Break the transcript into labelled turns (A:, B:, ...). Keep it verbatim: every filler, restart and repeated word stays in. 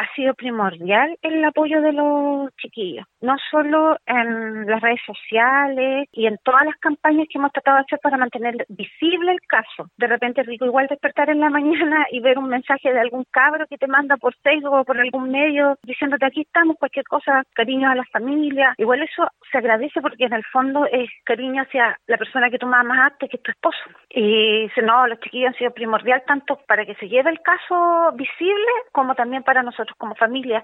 A: ha sido primordial el apoyo de los chiquillos, no solo en las redes sociales y en todas las campañas que hemos tratado de hacer para mantener visible el caso. De repente es rico igual despertar en la mañana y ver un mensaje de algún cabro que te manda por Facebook o por algún medio diciéndote aquí estamos, cualquier cosa, cariño a la familia. Igual eso se agradece porque en el fondo es cariño hacia la persona que tú más amaste, que es tu esposo. Y dice, no, los chiquillos han sido primordial tanto para que se lleve el caso visible como también para nosotros como familia.